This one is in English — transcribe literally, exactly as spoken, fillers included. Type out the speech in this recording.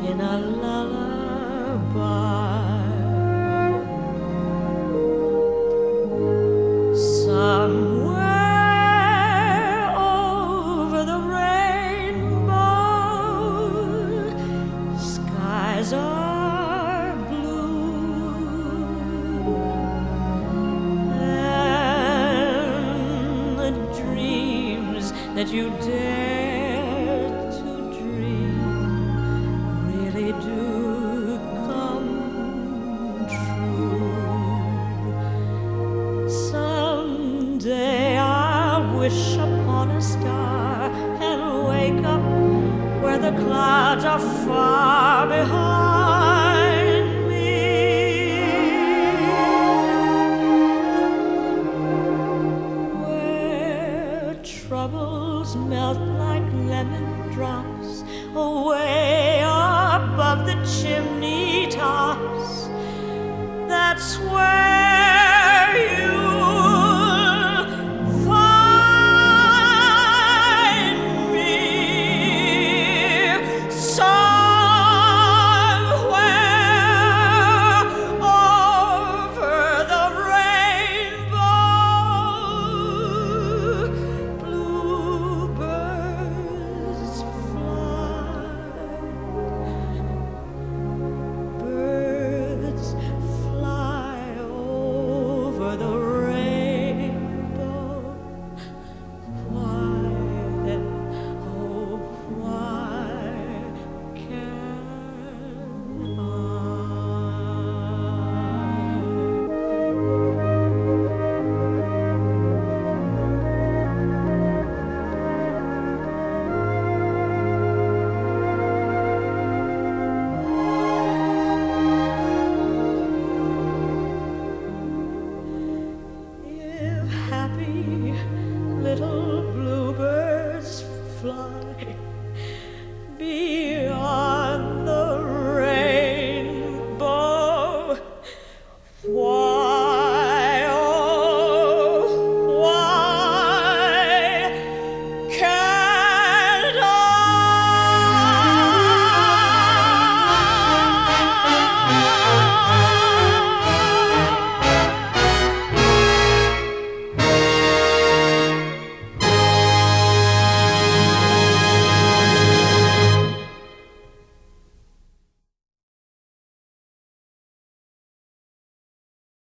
in a lullaby. Somewhere over the rainbow, skies are blue, and the dreams that you dare to dream really do come true. Someday I'll wish upon a star and wake up where the clouds are far behind me, where troubles melt like lemon drops away above the chimney tops. That's where